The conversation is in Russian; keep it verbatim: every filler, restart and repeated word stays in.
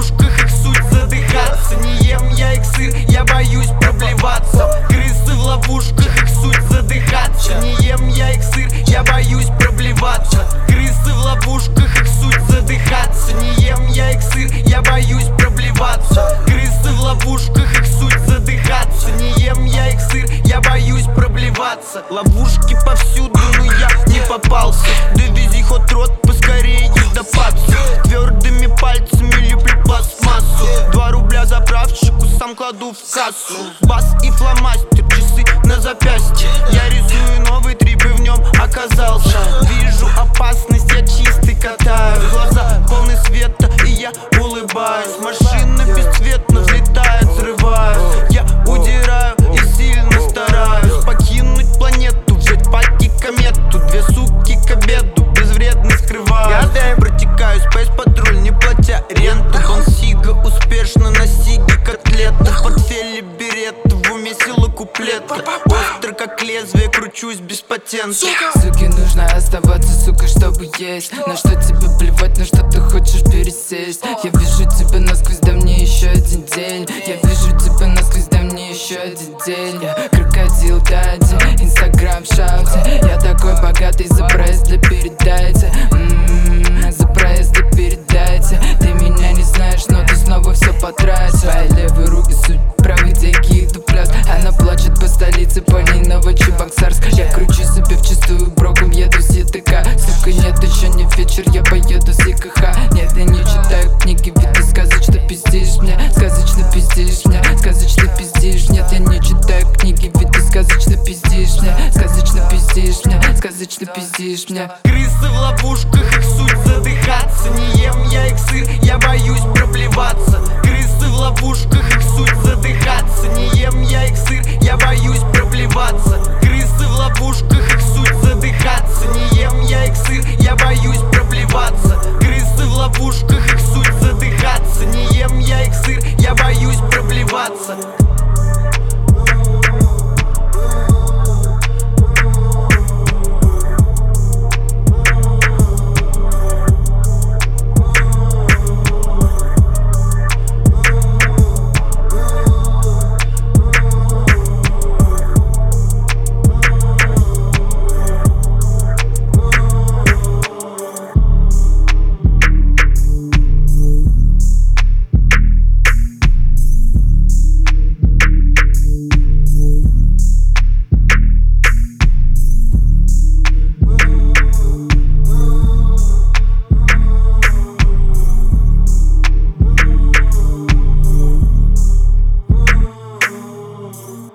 ловушках, их суть задыхаться. Не ем я их сыр, я боюсь проблеваться. Крысы в ловушках, их суть задыхаться. Не ем я их сыр, я боюсь проблеваться. Крысы в ловушках, их суть задыхаться. Не ем я их сыр, я боюсь проблеваться. Крысы в ловушках, их суть задыхаться. Не ем я их сыр, я боюсь проблеваться. Ловушки повсюду, но я не попался. Довези ход рот, поскорее докопаться. Твердыми пальцами леплю пластмассу. Два рубля заправщику сам кладу в кассу. Бас и фломастер, часы на запястье. Я рисую новый трип и в нем оказался. Вижу опасность, я чистый катаю. Глаза полны света и я улыбаюсь. Машина бесцветно взлетает, взрываюсь. Я удираю и сильно стараюсь покинуть планету, взять паки комету. Две суки к обеду безвредно скрываю. Я протекаю спейс патруль, не платя ренту. Бонсига успешно на сиге котлету. В портфеле берет, в уме сила куплета. Остро как лезвие, кручусь без патента. Суки, нужно оставаться, сука, чтобы есть. На что тебе плевать, на что ты хочешь пересесть. Я вижу тебя насквозь, да мне еще один день. Я вижу тебя насквозь, да мне еще один день. Я крокодил Дади, инстаграм в шауте. Я такой богатый, за проезд да передайте. Ммм, за проезд да передайте. Ты меня не знаешь, но ты снова все потратил. Твои левые руки суть, правые деньги их дуплят. Она плачет по столице, по ней Новочебоксарск. Я кручу себе в чистую, броком еду с ЕТК. Сука, нет, еще не вечер, я поеду с ЕКХ. Нет, я не читаю книги, ведь ты сказочно пиздишь мне. Сказочно пиздишь мне, сказочно пиздишь. Нет, я не читаю книги, ведь ты сказочно пиздишь мне. Сказочно пиздишь мне, сказочно пиздишь мне. Крысы в ловушках, их суть задыхаться. Не ем я их сыр, я боюсь проблеваться. Крысы в ловушках, их суть задыхаться. Не ем я их сыр, я боюсь